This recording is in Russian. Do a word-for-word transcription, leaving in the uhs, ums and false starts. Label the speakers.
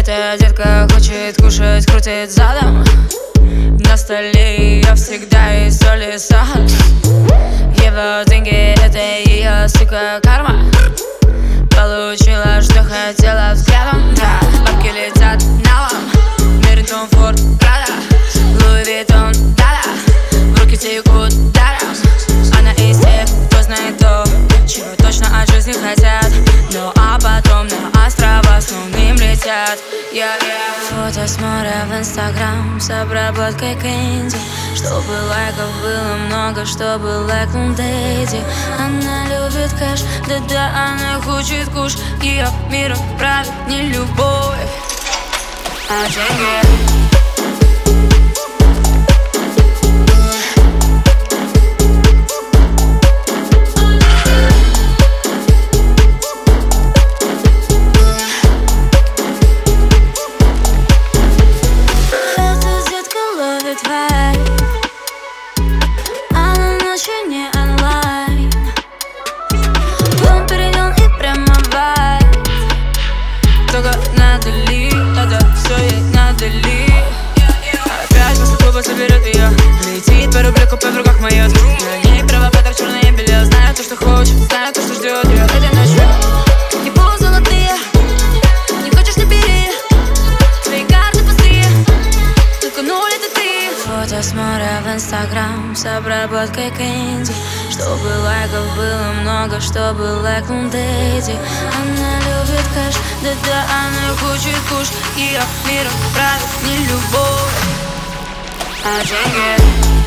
Speaker 1: Эта детка хочет кушать, крутит задом. На столе ее всегда есть соль и сахар. Его деньги — это ее, сука, карма. Получила, что хотела взглядом, да. Бабки летят налом. Мерин, Том Форд, Прада, Луи Виттон, да-да. В руки текут даром. Она из тех, кто знает то, чего точно от жизни хотят. Ну а потом на острова с лунным летят. Я, я. Фото с моря в Инстаграм с обработкой Кэнди, чтобы лайков было много, чтобы лайкнул Дэдди. Она любит кэш, да-да, она хочет куш. Ее мир правит не любовь, а деньги.
Speaker 2: Она ночью не онлайн. Дом перейден и прямо вайб.
Speaker 1: Только надали, это все ей надали. Опять после клуба соберет ее. Летит по рублику, по в руках моет. На ней провокатор, черное белье. Знаю то, что хочет, знаю то, что ждет ее этой ночью.
Speaker 2: Не пол золотые, не хочешь, не бери. Твои карты пустые, только нуль это ты.
Speaker 1: Фото с моря в Инстаграм с обработкой Кэнди, чтобы лайков было много, чтобы лайкнул Дэдди. Она любит кэш, да-да, она хочет куш. Ее миром правит не любовь, а деньги.